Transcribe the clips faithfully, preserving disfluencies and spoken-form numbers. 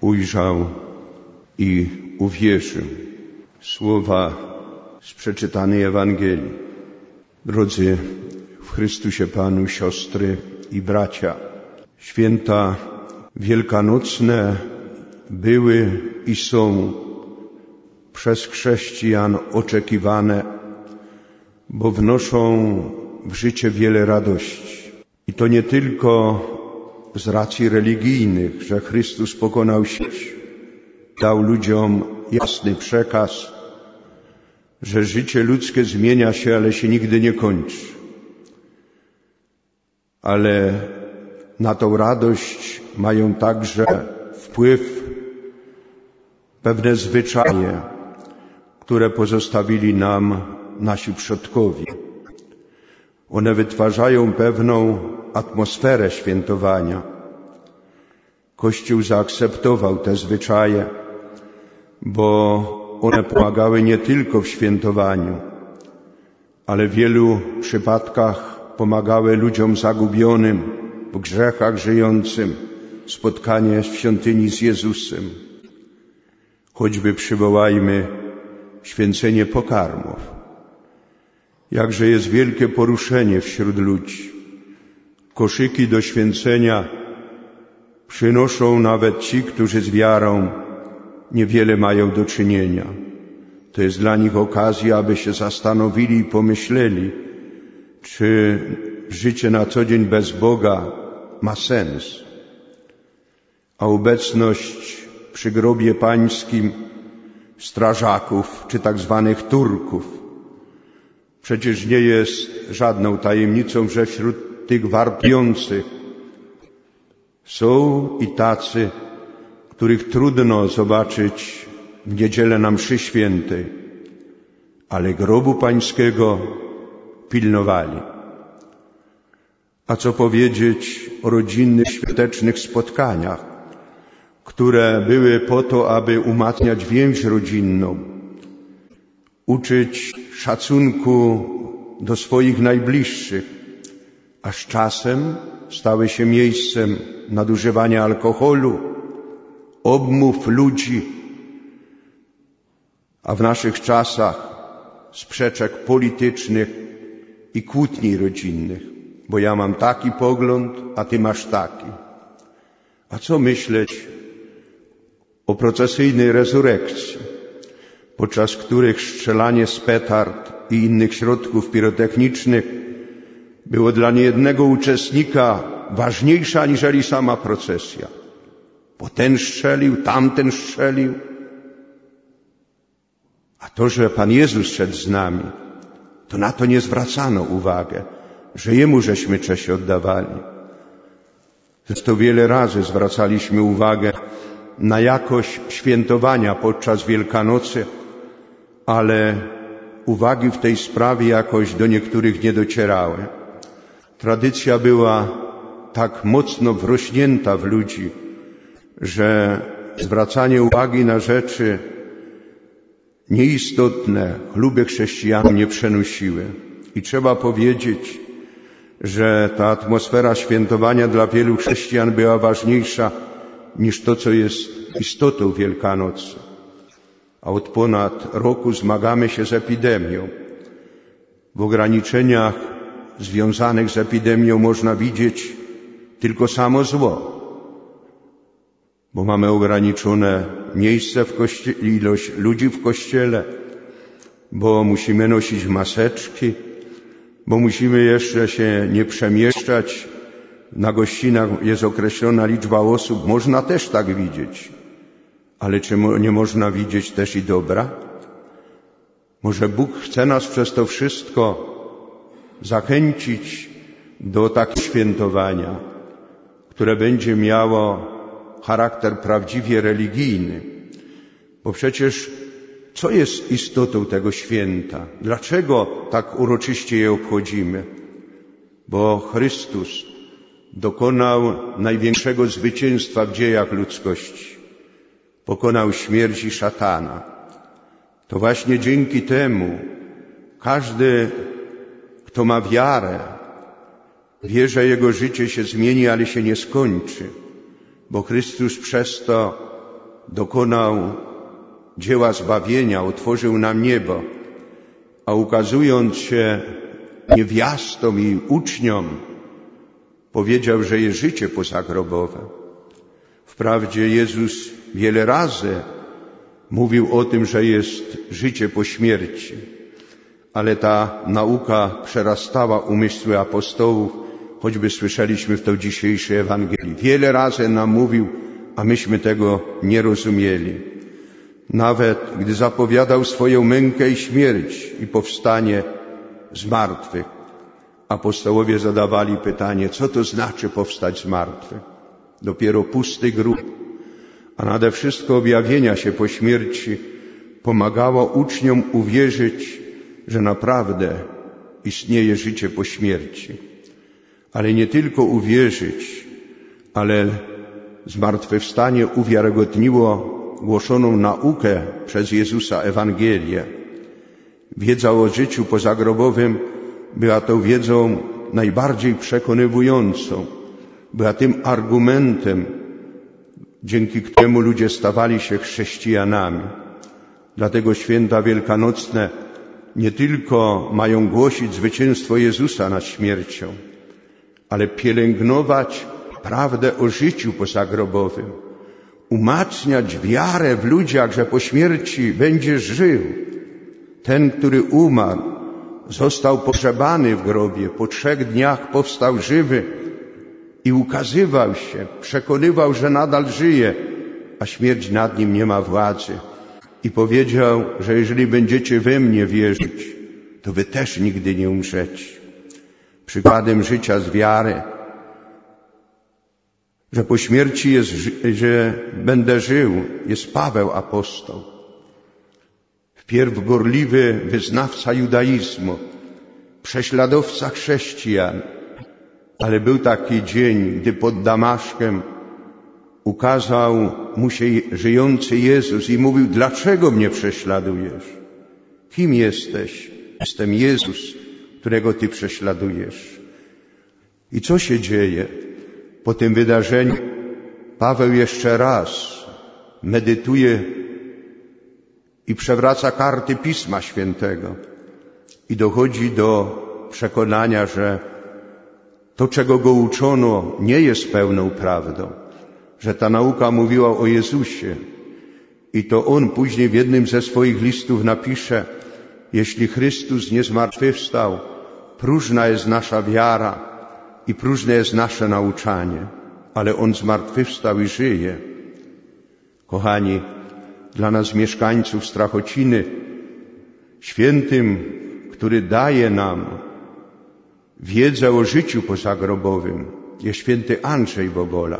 ujrzał i uwierzył. Słowa z przeczytanej Ewangelii. Drodzy w Chrystusie Panu, siostry i bracia, święta wielkanocne były i są przez chrześcijan oczekiwane, bo wnoszą w życie wiele radości. I to nie tylko z racji religijnych, że Chrystus pokonał śmierć, dał ludziom jasny przekaz, że życie ludzkie zmienia się, ale się nigdy nie kończy. Ale na tą radość mają także wpływ pewne zwyczaje, które pozostawili nam nasi przodkowie. One wytwarzają pewną atmosferę świętowania. Kościół zaakceptował te zwyczaje, bo one pomagały nie tylko w świętowaniu, ale w wielu przypadkach pomagały ludziom zagubionym, w grzechach żyjącym, spotkanie w świątyni z Jezusem. Choćby przywołajmy święcenie pokarmów. Jakże jest wielkie poruszenie wśród ludzi. Koszyki do święcenia przynoszą nawet ci, którzy z wiarą niewiele mają do czynienia. To jest dla nich okazja, aby się zastanowili i pomyśleli, czy życie na co dzień bez Boga ma sens. A obecność przy grobie pańskim strażaków czy tak zwanych Turków przecież nie jest żadną tajemnicą, że wśród tych wartujących są i tacy, których trudno zobaczyć w niedzielę na mszy świętej, ale grobu pańskiego pilnowali. A co powiedzieć o rodzinnych, świątecznych spotkaniach, które były po to, aby umacniać więź rodzinną, uczyć szacunku do swoich najbliższych, a z czasem stały się miejscem nadużywania alkoholu, obmów ludzi, a w naszych czasach sprzeczek politycznych i kłótni rodzinnych, bo ja mam taki pogląd, a ty masz taki. A co myśleć o procesyjnej rezurekcji, podczas których strzelanie z petard i innych środków pirotechnicznych było dla niejednego uczestnika ważniejsze aniżeli sama procesja. Bo ten strzelił, tamten strzelił. A to, że Pan Jezus szedł z nami, to na to nie zwracano uwagę, że Jemu żeśmy cześć oddawali. Zresztą wiele razy zwracaliśmy uwagę na jakość świętowania podczas Wielkanocy, ale uwagi w tej sprawie jakoś do niektórych nie docierały. Tradycja była tak mocno wrośnięta w ludzi, że zwracanie uwagi na rzeczy nieistotne chluby chrześcijan nie przenosiły. I trzeba powiedzieć, że ta atmosfera świętowania dla wielu chrześcijan była ważniejsza niż to, co jest istotą Wielkanocy. A od ponad roku zmagamy się z epidemią. W ograniczeniach związanych z epidemią można widzieć tylko samo zło, bo mamy ograniczone miejsce w kościele, ilość ludzi w kościele, bo musimy nosić maseczki, bo musimy jeszcze się nie przemieszczać. Na gościnach jest określona liczba osób, można też tak widzieć. Ale czy nie można widzieć też i dobra? Może Bóg chce nas przez to wszystko zachęcić do takiego świętowania, które będzie miało charakter prawdziwie religijny. Bo przecież co jest istotą tego święta? Dlaczego tak uroczyście je obchodzimy? Bo Chrystus dokonał największego zwycięstwa w dziejach ludzkości. Pokonał śmierć i szatana. To właśnie dzięki temu każdy, kto ma wiarę, wie, że jego życie się zmieni, ale się nie skończy, bo Chrystus przez to dokonał dzieła zbawienia, otworzył nam niebo, a ukazując się niewiastom i uczniom, powiedział, że jest życie pozagrobowe. Wprawdzie Jezus wiele razy mówił o tym, że jest życie po śmierci, ale ta nauka przerastała umysły apostołów, choćby słyszeliśmy w to dzisiejszej Ewangelii. Wiele razy nam mówił, a myśmy tego nie rozumieli. Nawet gdy zapowiadał swoją mękę i śmierć i powstanie z martwych, apostołowie zadawali pytanie, co to znaczy powstać z martwych? Dopiero pusty grób, a nade wszystko objawienia się po śmierci pomagało uczniom uwierzyć, że naprawdę istnieje życie po śmierci. Ale nie tylko uwierzyć, ale zmartwychwstanie uwiarygodniło głoszoną naukę przez Jezusa Ewangelię. Wiedza o życiu pozagrobowym była tą wiedzą najbardziej przekonywującą, była tym argumentem, dzięki któremu ludzie stawali się chrześcijanami. Dlatego święta wielkanocne nie tylko mają głosić zwycięstwo Jezusa nad śmiercią, ale pielęgnować prawdę o życiu pozagrobowym, umacniać wiarę w ludziach, że po śmierci będzie żył. Ten, który umarł, został pogrzebany w grobie, po trzech dniach powstał żywy i ukazywał się, przekonywał, że nadal żyje, a śmierć nad nim nie ma władzy. I powiedział, że jeżeli będziecie we mnie wierzyć, to wy też nigdy nie umrzecie. Przykładem życia z wiary, że po śmierci jest, że będę żył, jest Paweł apostoł. Wpierw gorliwy wyznawca judaizmu, prześladowca chrześcijan, ale był taki dzień, gdy pod Damaszkiem ukazał mu się żyjący Jezus i mówił, dlaczego mnie prześladujesz? Kim jesteś? Jestem Jezus, którego ty prześladujesz. I co się dzieje? Po tym wydarzeniu Paweł jeszcze raz medytuje i przewraca karty Pisma Świętego i dochodzi do przekonania, że to, czego go uczono, nie jest pełną prawdą, że ta nauka mówiła o Jezusie i to on później w jednym ze swoich listów napisze, jeśli Chrystus nie zmartwychwstał, próżna jest nasza wiara i próżne jest nasze nauczanie, ale On zmartwychwstał i żyje. Kochani, dla nas mieszkańców Strachociny, świętym, który daje nam wiedzę o życiu pozagrobowym, jest święty Andrzej Bobola.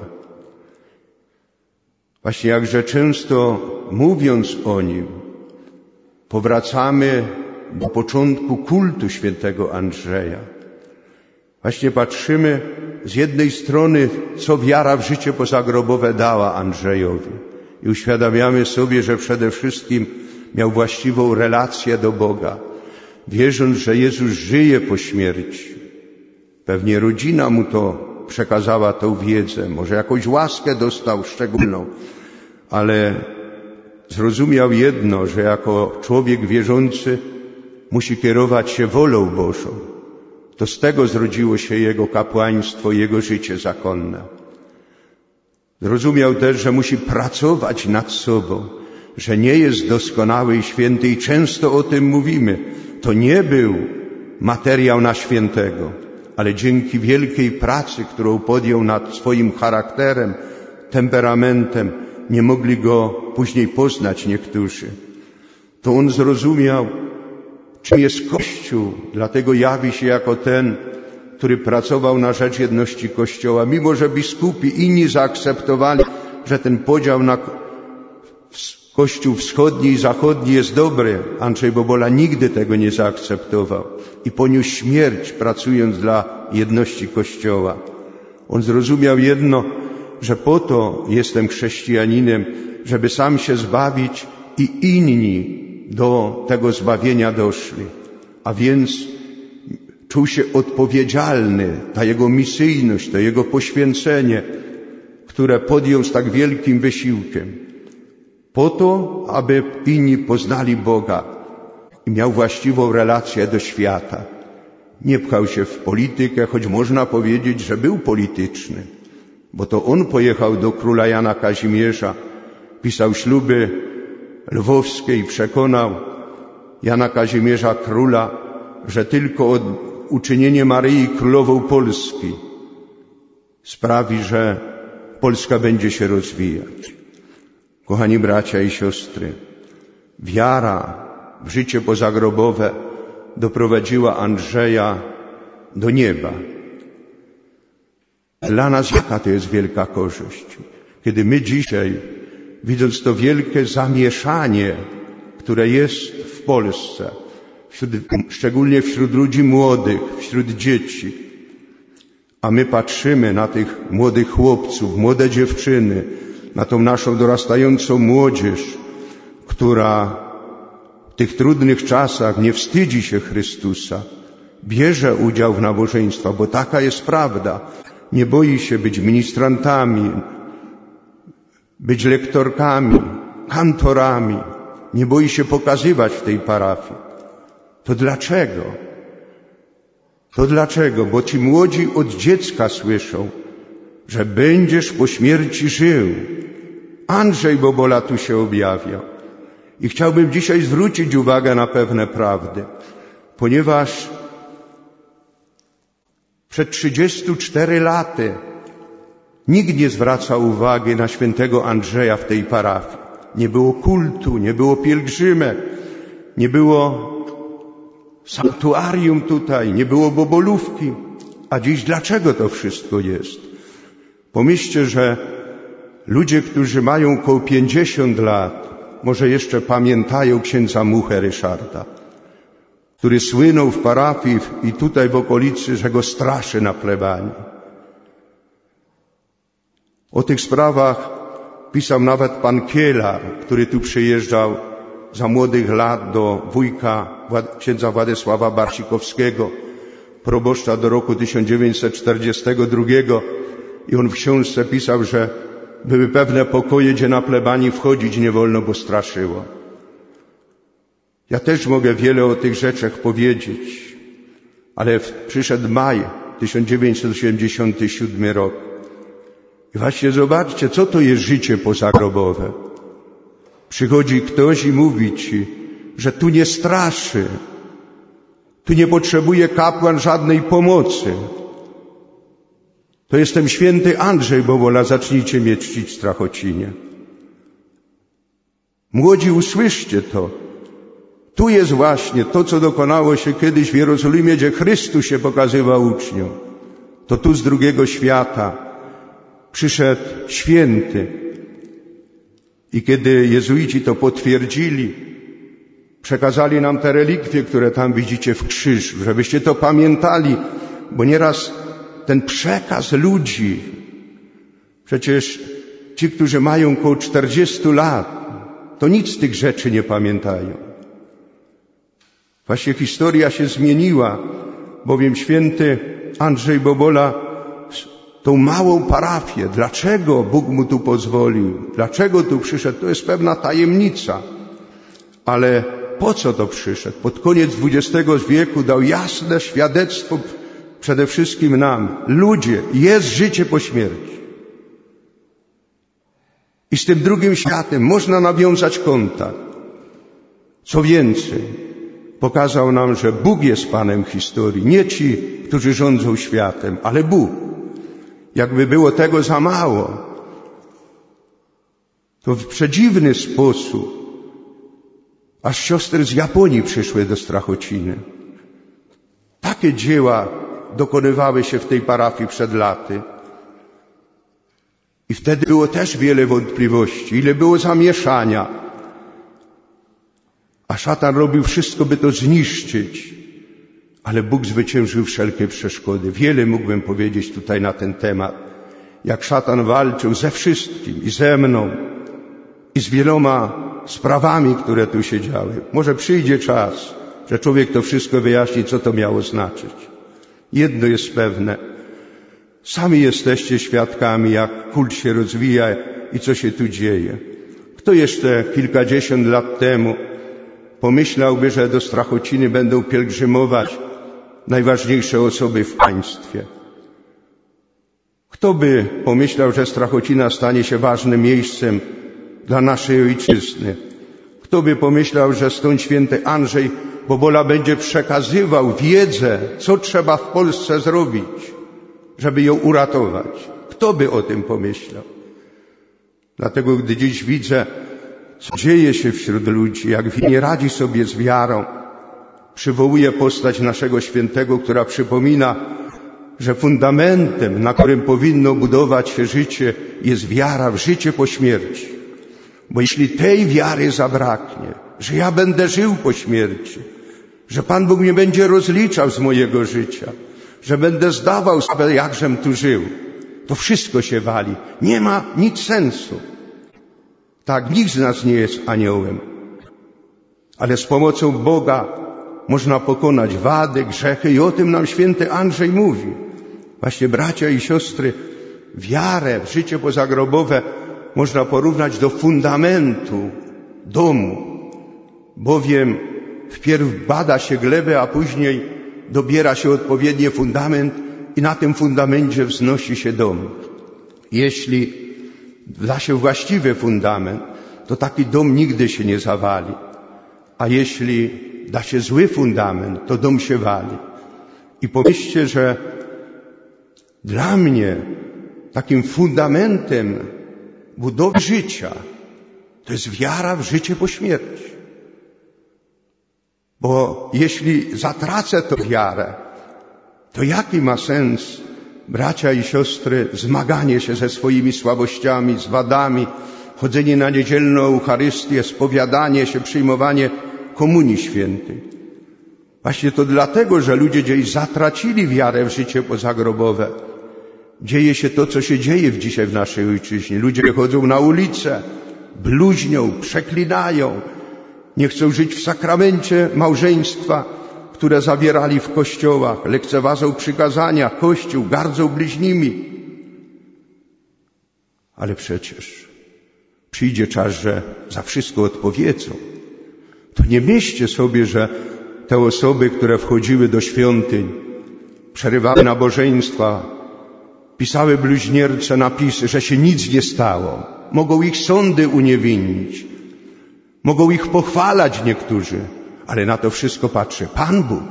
Właśnie jakże często mówiąc o nim, powracamy do początku kultu świętego Andrzeja. Właśnie patrzymy z jednej strony, co wiara w życie pozagrobowe dała Andrzejowi i uświadamiamy sobie, że przede wszystkim miał właściwą relację do Boga, wierząc, że Jezus żyje po śmierci. Pewnie rodzina mu to przekazała tą wiedzę, może jakąś łaskę dostał szczególną, ale zrozumiał jedno, że jako człowiek wierzący musi kierować się wolą Bożą. To z tego zrodziło się jego kapłaństwo, jego życie zakonne. Zrozumiał też, że musi pracować nad sobą, że nie jest doskonały i święty i często o tym mówimy. To nie był materiał na świętego, ale dzięki wielkiej pracy, którą podjął nad swoim charakterem, temperamentem, nie mogli go później poznać niektórzy. To on zrozumiał, czym jest Kościół, dlatego jawi się jako ten, który pracował na rzecz jedności Kościoła. Mimo że biskupi inni zaakceptowali, że ten podział na Kościół wschodni i zachodni jest dobry, Andrzej Bobola nigdy tego nie zaakceptował i poniósł śmierć, pracując dla jedności Kościoła. On zrozumiał jedno, że po to jestem chrześcijaninem, żeby sam się zbawić i inni do tego zbawienia doszli. A więc czuł się odpowiedzialny, ta jego misyjność, to jego poświęcenie, które podjął z tak wielkim wysiłkiem. po to, aby inni poznali Boga i miał właściwą relację do świata. Nie pchał się w politykę, choć można powiedzieć, że był polityczny, bo to on pojechał do króla Jana Kazimierza, pisał śluby lwowskie i przekonał Jana Kazimierza króla, że tylko od uczynienie Maryi królową Polski sprawi, że Polska będzie się rozwijać. Kochani bracia i siostry, wiara w życie pozagrobowe doprowadziła Andrzeja do nieba. Dla nas jaka to jest wielka korzyść, kiedy my dzisiaj, widząc to wielkie zamieszanie, które jest w Polsce, wśród, szczególnie wśród ludzi młodych, wśród dzieci, a my patrzymy na tych młodych chłopców, młode dziewczyny, na tą naszą dorastającą młodzież, która w tych trudnych czasach nie wstydzi się Chrystusa, bierze udział w nabożeństwach, bo taka jest prawda. Nie boi się być ministrantami, być lektorkami, kantorami. Nie boi się pokazywać w tej parafii. To dlaczego? To dlaczego? Bo ci młodzi od dziecka słyszą, że będziesz po śmierci żył. Andrzej Bobola tu się objawia. I chciałbym dzisiaj zwrócić uwagę na pewne prawdy, ponieważ przed trzydziestu czterema laty nikt nie zwracał uwagi na świętego Andrzeja w tej parafii. Nie było kultu, nie było pielgrzymek, nie było sanktuarium tutaj, nie było bobolówki. A dziś dlaczego to wszystko jest? Pomyślcie, że ludzie, którzy mają około pięćdziesiąt lat, może jeszcze pamiętają księdza Muchę Ryszarda, który słynął w parafii i tutaj w okolicy, że go straszy na plebanii. O tych sprawach pisał nawet pan Kielar, który tu przyjeżdżał za młodych lat do wujka księdza Władysława Barsikowskiego, proboszcza do roku tysiąc dziewięćset czterdziestego drugiego, i on w książce pisał, że były pewne pokoje, gdzie na plebanii wchodzić nie wolno, bo straszyło. Ja też mogę wiele o tych rzeczach powiedzieć, ale przyszedł maj tysiąc dziewięćset osiemdziesiąty siódmy rok. I właśnie zobaczcie, co to jest życie pozagrobowe. Przychodzi ktoś i mówi ci, że tu nie straszy, tu nie potrzebuje kapłan żadnej pomocy. To jestem święty Andrzej Bobola, zacznijcie mnie czcić w Strachocinie. Młodzi, usłyszcie to. Tu jest właśnie to, co dokonało się kiedyś w Jerozolimie, gdzie Chrystus się pokazywał uczniom. To tu z drugiego świata przyszedł święty. I kiedy jezuici to potwierdzili, przekazali nam te relikwie, które tam widzicie w krzyżu, żebyście to pamiętali, bo nieraz ten przekaz ludzi, przecież ci, którzy mają około czterdziestu lat, to nic z tych rzeczy nie pamiętają. Właśnie historia się zmieniła, bowiem święty Andrzej Bobola tą małą parafię, dlaczego Bóg mu tu pozwolił, dlaczego tu przyszedł, to jest pewna tajemnica. Ale po co to przyszedł? Pod koniec dwudziestego wieku dał jasne świadectwo przede wszystkim nam. Ludzie, jest życie po śmierci. I z tym drugim światem można nawiązać kontakt. Co więcej, pokazał nam, że Bóg jest Panem historii. Nie ci, którzy rządzą światem, ale Bóg. Jakby było tego za mało, to w przedziwny sposób aż siostry z Japonii przyszły do Strachociny. Takie dzieła dokonywały się w tej parafii przed laty. I wtedy było też wiele wątpliwości, ile było zamieszania. A szatan robił wszystko, by to zniszczyć. Ale Bóg zwyciężył wszelkie przeszkody. Wiele mógłbym powiedzieć tutaj na ten temat. Jak szatan walczył ze wszystkim, i ze mną, i z wieloma sprawami, które tu się działy. Może przyjdzie czas, że człowiek to wszystko wyjaśni, co to miało znaczyć. Jedno jest pewne. Sami jesteście świadkami, jak kult się rozwija i co się tu dzieje. Kto jeszcze kilkadziesiąt lat temu pomyślałby, że do Strachociny będą pielgrzymować najważniejsze osoby w państwie? Kto by pomyślał, że Strachocina stanie się ważnym miejscem dla naszej ojczyzny? Kto by pomyślał, że stąd święty Andrzej Bobola będzie przekazywał wiedzę, co trzeba w Polsce zrobić, żeby ją uratować? Kto by o tym pomyślał? Dlatego, gdy dziś widzę, co dzieje się wśród ludzi, jak nie radzi sobie z wiarą, przywołuję postać naszego świętego, która przypomina, że fundamentem, na którym powinno budować się życie, jest wiara w życie po śmierci. Bo jeśli tej wiary zabraknie, że ja będę żył po śmierci, że Pan Bóg mnie będzie rozliczał z mojego życia, że będę zdawał sprawę, jakżem tu żył, to wszystko się wali. Nie ma nic sensu. Tak, nikt z nas nie jest aniołem. Ale z pomocą Boga można pokonać wady, grzechy i o tym nam święty Andrzej mówi. Właśnie, bracia i siostry, wiarę w życie pozagrobowe można porównać do fundamentu domu, bowiem wpierw bada się glebę, a później dobiera się odpowiedni fundament i na tym fundamencie wznosi się dom. Jeśli da się właściwy fundament, to taki dom nigdy się nie zawali, a jeśli da się zły fundament, to dom się wali. I pomyślcie, że dla mnie takim fundamentem budowy życia to jest wiara w życie po śmierci. Bo jeśli zatracę tę wiarę, to jaki ma sens, bracia i siostry, zmaganie się ze swoimi słabościami, z wadami, chodzenie na niedzielną Eucharystię, spowiadanie się, przyjmowanie Komunii Świętej? Właśnie to dlatego, że ludzie gdzieś zatracili wiarę w życie pozagrobowe. Dzieje się to, co się dzieje dzisiaj w naszej ojczyźnie. Ludzie chodzą na ulicę, bluźnią, przeklinają, nie chcą żyć w sakramencie małżeństwa, które zawierali w kościołach, lekceważą przykazania, Kościół, gardzą bliźnimi. Ale przecież przyjdzie czas, że za wszystko odpowiedzą. To nie myślcie sobie, że te osoby, które wchodziły do świątyń, przerywały nabożeństwa, pisały bluźniercze napisy, że się nic nie stało. Mogą ich sądy uniewinnić, mogą ich pochwalać niektórzy, ale na to wszystko patrzy Pan Bóg.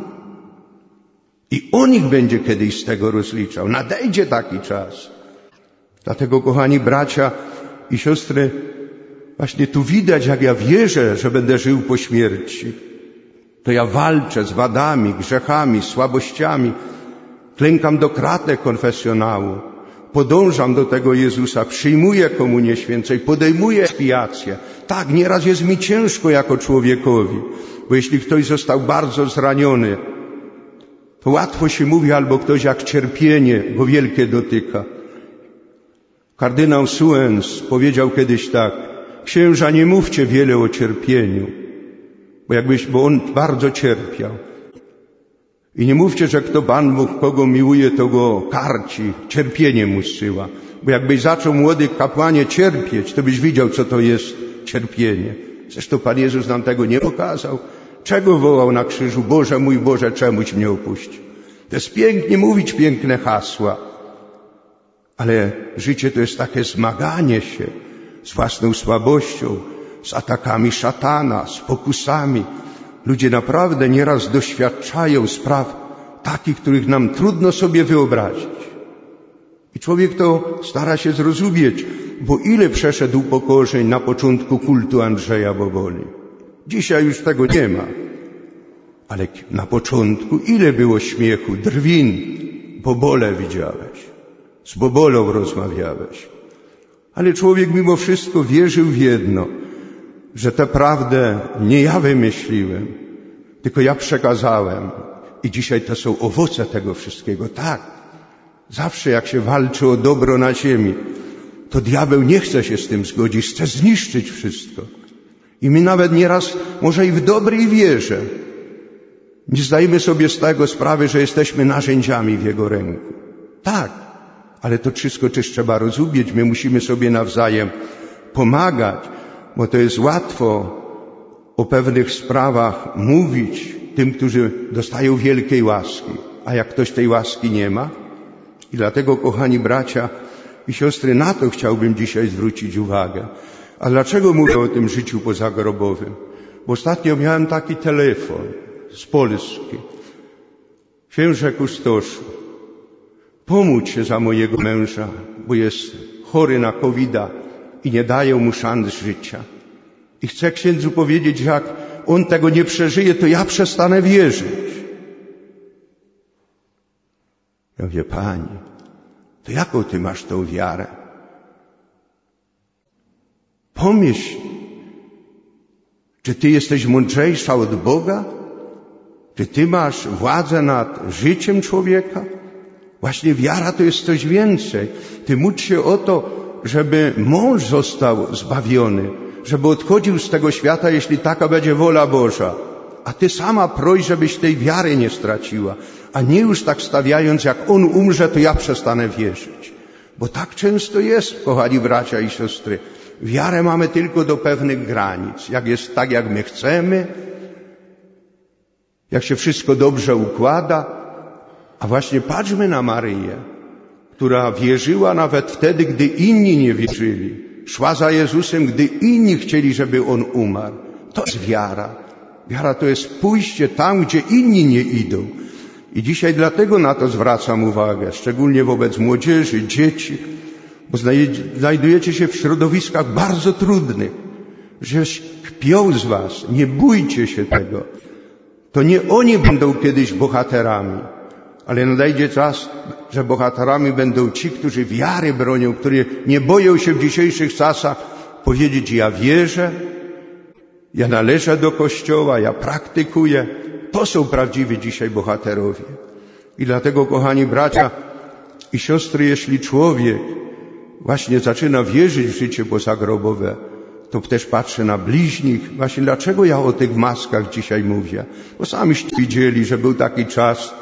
I On ich będzie kiedyś z tego rozliczał. Nadejdzie taki czas. Dlatego, kochani bracia i siostry, właśnie tu widać, jak ja wierzę, że będę żył po śmierci. To ja walczę z wadami, grzechami, słabościami, klękam do kratek konfesjonału, podążam do tego Jezusa, przyjmuję Komunię Świętej, podejmuję ekspiację. Tak, nieraz jest mi ciężko jako człowiekowi, bo jeśli ktoś został bardzo zraniony, to łatwo się mówi, albo ktoś jak cierpienie go wielkie dotyka. Kardynał Suens powiedział kiedyś tak: księża, nie mówcie wiele o cierpieniu, bo jakbyś, bo on bardzo cierpiał. I nie mówcie, że kto Pan Bóg kogo miłuje, to go karci, cierpienie mu zsyła. Bo jakbyś zaczął, młody kapłanie, cierpieć, to byś widział, co to jest cierpienie. Zresztą Pan Jezus nam tego nie pokazał. Czego wołał na krzyżu? Boże mój Boże, czemuś mnie opuścił? To jest pięknie mówić piękne hasła, ale życie to jest takie zmaganie się z własną słabością, z atakami szatana, z pokusami. Ludzie naprawdę nieraz doświadczają spraw takich, których nam trudno sobie wyobrazić. I człowiek to stara się zrozumieć, bo ile przeszedł upokorzeń na początku kultu Andrzeja Boboli. Dzisiaj już tego nie ma. Ale na początku ile było śmiechu, drwin. Bobole widziałeś, z Bobolą rozmawiałeś. Ale człowiek mimo wszystko wierzył w jedno, że tę prawdę nie ja wymyśliłem, tylko ja przekazałem. I dzisiaj to są owoce tego wszystkiego. Tak, zawsze jak się walczy o dobro na ziemi, to diabeł nie chce się z tym zgodzić, chce zniszczyć wszystko. I my nawet nieraz, może i w dobrej wierze, nie zdajemy sobie z tego sprawy, że jesteśmy narzędziami w Jego ręku. Tak, ale to wszystko też trzeba rozumieć. My musimy sobie nawzajem pomagać, bo to jest łatwo o pewnych sprawach mówić tym, którzy dostają wielkiej łaski, a jak ktoś tej łaski nie ma. I dlatego, kochani bracia i siostry, na to chciałbym dzisiaj zwrócić uwagę. A dlaczego mówię o tym życiu pozagrobowym? Bo ostatnio miałem taki telefon z Polski. Księże kustoszu, pomódl się za mojego męża, bo jest chory na kowida i nie dają mu szans życia. I chcę księdzu powiedzieć, że jak on tego nie przeżyje, to ja przestanę wierzyć. Ja mówię, Panie, to jaką Ty masz tą wiarę? Pomyśl, czy Ty jesteś mądrzejsza od Boga? Czy Ty masz władzę nad życiem człowieka? Właśnie wiara to jest coś więcej. Ty módl się o to, żeby mąż został zbawiony, żeby odchodził z tego świata, jeśli taka będzie wola Boża. A Ty sama proś, żebyś tej wiary nie straciła, a nie już tak stawiając, jak on umrze, to ja przestanę wierzyć. Bo tak często jest, kochani bracia i siostry. Wiarę mamy tylko do pewnych granic. Jak jest tak, jak my chcemy, jak się wszystko dobrze układa. A właśnie patrzmy na Maryję, która wierzyła nawet wtedy, gdy inni nie wierzyli. Szła za Jezusem, gdy inni chcieli, żeby On umarł. To jest wiara. Wiara to jest pójście tam, gdzie inni nie idą. I dzisiaj dlatego na to zwracam uwagę, szczególnie wobec młodzieży, dzieci, bo znajdujecie się w środowiskach bardzo trudnych, że kpią z was. Nie bójcie się tego. To nie oni będą kiedyś bohaterami, ale nadejdzie czas, że bohaterami będą ci, którzy wiary bronią, którzy nie boją się w dzisiejszych czasach powiedzieć, ja wierzę, ja należę do Kościoła, ja praktykuję. To są prawdziwi dzisiaj bohaterowie. I dlatego, kochani bracia i siostry, jeśli człowiek właśnie zaczyna wierzyć w życie pozagrobowe, to też patrzy na bliźnich. Właśnie dlaczego ja o tych maskach dzisiaj mówię? Bo samiście widzieli, że był taki czas,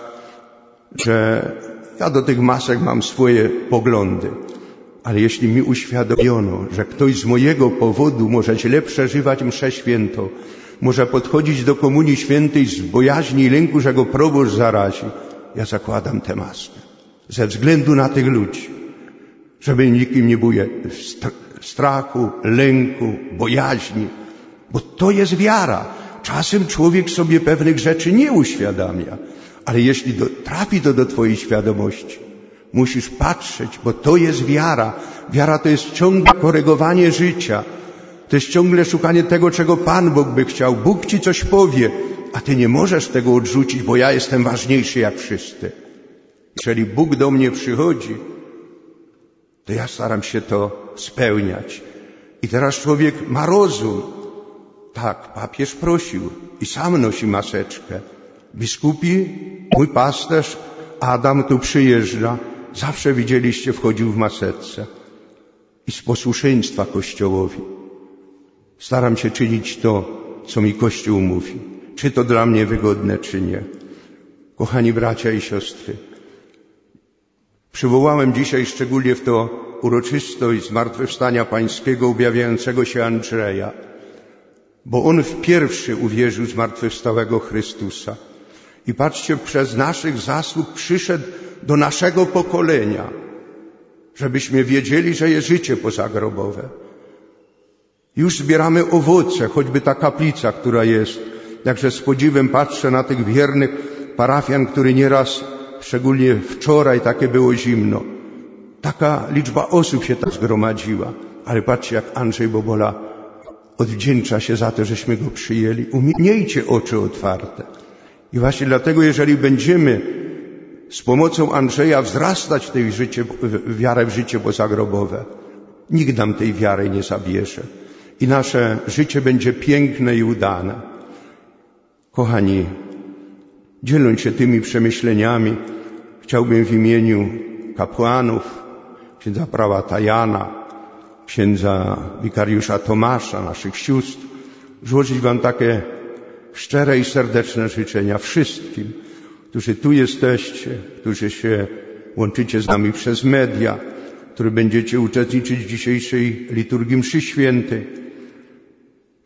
że ja do tych masek mam swoje poglądy. Ale jeśli mi uświadomiono, że ktoś z mojego powodu może źle przeżywać mszę świętą, może podchodzić do Komunii Świętej z bojaźni i lęku, że go proboszcz zarazi, ja zakładam tę maskę. Ze względu na tych ludzi. Żeby nikim nie było strachu, lęku, bojaźni. Bo to jest wiara. Czasem człowiek sobie pewnych rzeczy nie uświadamia. Ale jeśli do, trafi to do twojej świadomości, musisz patrzeć, bo to jest wiara. Wiara to jest ciągłe korygowanie życia. To jest ciągle szukanie tego, czego Pan Bóg by chciał. Bóg ci coś powie, a ty nie możesz tego odrzucić, bo ja jestem ważniejszy jak wszyscy. Jeżeli Bóg do mnie przychodzi, to ja staram się to spełniać. I teraz człowiek ma rozum. Tak, papież prosił i sam nosi maseczkę. Biskupi, mój pasterz Adam tu przyjeżdża. Zawsze widzieliście, wchodził w maseczce. I z posłuszeństwa Kościołowi. Staram się czynić to, co mi Kościół mówi. Czy to dla mnie wygodne, czy nie. Kochani bracia i siostry, przywołałem dzisiaj szczególnie w to uroczystość zmartwychwstania Pańskiego objawiającego się Andrzeja, bo on w pierwszy uwierzył w zmartwychwstałego Chrystusa. I patrzcie, przez naszych zasług przyszedł do naszego pokolenia, żebyśmy wiedzieli, że jest życie pozagrobowe. Już zbieramy owoce, choćby ta kaplica, która jest. Także z podziwem patrzę na tych wiernych parafian, który nieraz, szczególnie wczoraj, takie było zimno. Taka liczba osób się tam zgromadziła. Ale patrzcie, jak Andrzej Bobola odwdzięcza się za to, żeśmy go przyjęli. Miejcie oczy otwarte. I właśnie dlatego, jeżeli będziemy z pomocą Andrzeja wzrastać w tej życie, w wiarę w życie pozagrobowe, nikt nam tej wiary nie zabierze. I nasze życie będzie piękne i udane. Kochani, dzieląc się tymi przemyśleniami, chciałbym w imieniu kapłanów, księdza prałata Jana, księdza wikariusza Tomasza, naszych sióstr, złożyć wam takie szczere i serdeczne życzenia wszystkim, którzy tu jesteście, którzy się łączycie z nami przez media, którzy będziecie uczestniczyć w dzisiejszej liturgii mszy świętej.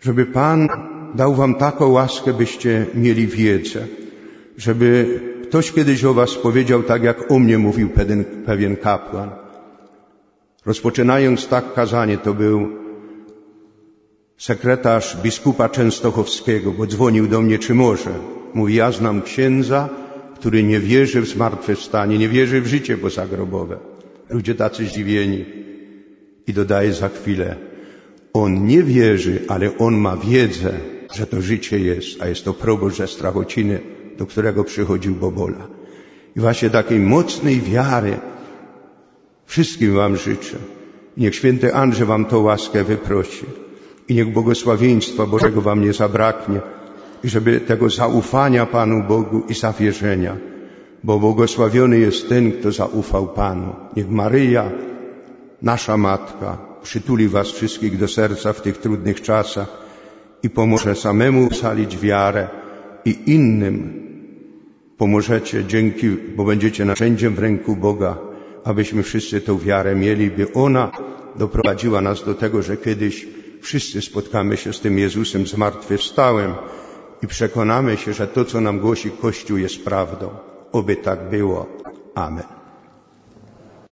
żeby Pan dał wam taką łaskę, byście mieli wiedzę, żeby ktoś kiedyś o was powiedział tak, jak o mnie mówił pewien, pewien kapłan. Rozpoczynając tak kazanie, to był sekretarz biskupa częstochowskiego, bo dzwonił do mnie, czy może. Mówi, ja znam księdza, który nie wierzy w zmartwychwstanie, nie wierzy w życie pozagrobowe. Ludzie tacy zdziwieni. I dodaje za chwilę, on nie wierzy, ale on ma wiedzę, że to życie jest, a jest to proboszcz ze Strachociny, do którego przychodził Bobola. I właśnie takiej mocnej wiary wszystkim wam życzę. Niech święty Andrzej wam tą łaskę wyprosi. I niech błogosławieństwa Bożego wam nie zabraknie. I żeby tego zaufania Panu Bogu i zawierzenia. Bo błogosławiony jest ten, kto zaufał Panu. Niech Maryja, nasza Matka, przytuli was wszystkich do serca w tych trudnych czasach i pomoże samemu ocalić wiarę i innym pomożecie dzięki, bo będziecie narzędziem w ręku Boga, abyśmy wszyscy tę wiarę mieli, by ona doprowadziła nas do tego, że kiedyś wszyscy spotkamy się z tym Jezusem zmartwychwstałym i przekonamy się, że to, co nam głosi Kościół, jest prawdą. Oby tak było. Amen.